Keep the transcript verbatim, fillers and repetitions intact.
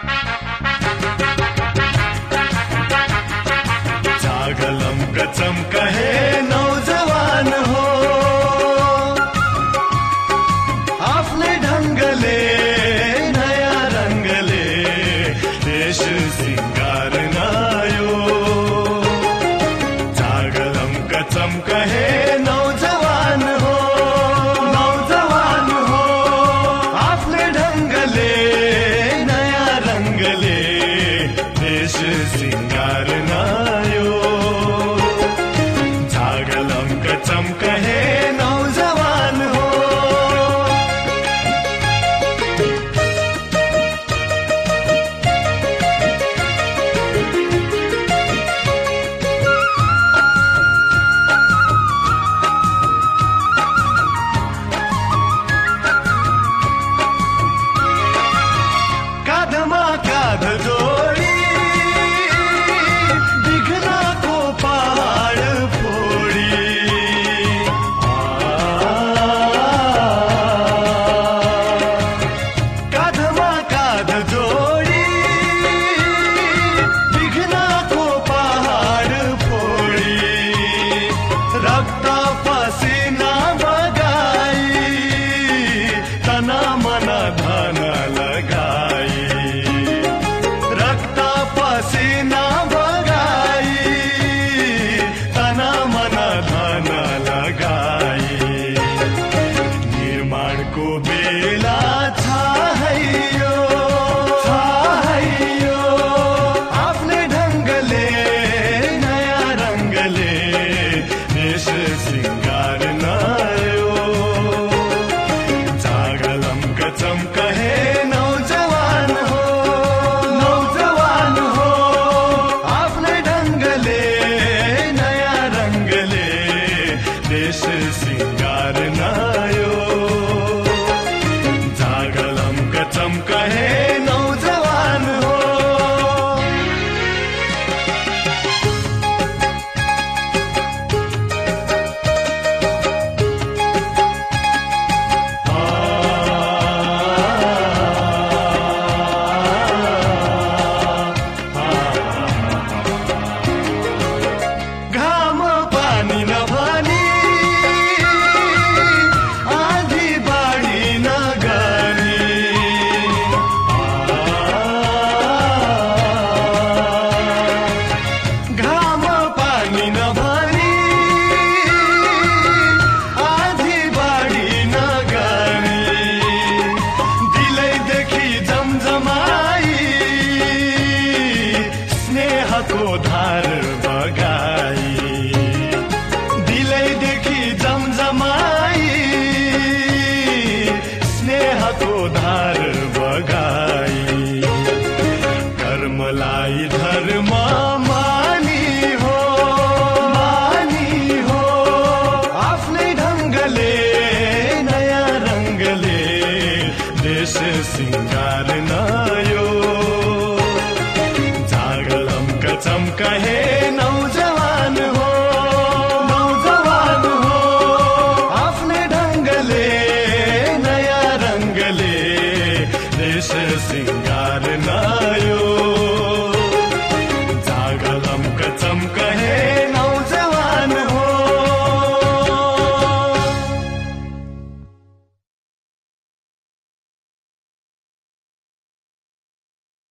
चमकहे नौजवान हो आफ्नै ढङ्गले नयाँ रङ्गले देश सिंगार नायो जागलमका चमकहे नौजवान हो नौजवान हो आफ्नै ढङ्गले नयाँ रङ्गले देश सिंगार नायो चमकहे नौजवान हो काँधमा काँध जोडी बिघ्नाको पहाड फोडी निर्माणको बेला छाहैयो छाहैयो आफ्नै ढङ्गले नयाँ रङ्गले देश सिंगार नायो जागलमका चमकहे नौजवान हो नौजवान हो आफ्नै ढङ्गले नयाँ रङ्गले देश सिंगार नायो जागलमका चमकहे नौजवान हो घाम पानी नभनी आँधी बाढी नगर्ने घाम पानी नभनी आँधी बाढी नगर्ने दिलैदेखि जमजमाई स्नेहको धार बगाई दिलैदेखि जमजमाई स्नेहको धार बगाई कर्मलाई धर्म मानी हो मानी हो आफ्नै ढङ्गले नयाँ रङ्गले देश सिंगार नायो जागलमका चमकहे